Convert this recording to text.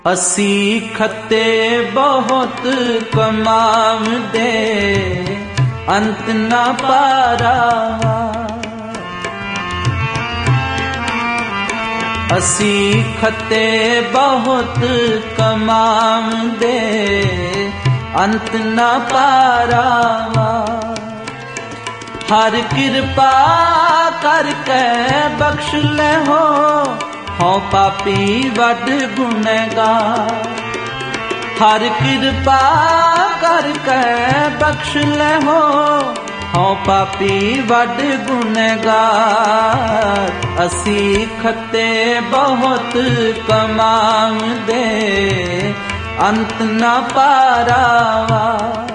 असी खते बहुत कमावदे अंत न पारावा। असी खते बहुत कमावदे अंत न पारावा। हर कृपा करके बख्श ले हो पापी वड गुनहगार। हर कृपा करके बख्श ले हो पापी वड गुनहगार। असी खते बहुत कमावदे अंत न पारावा।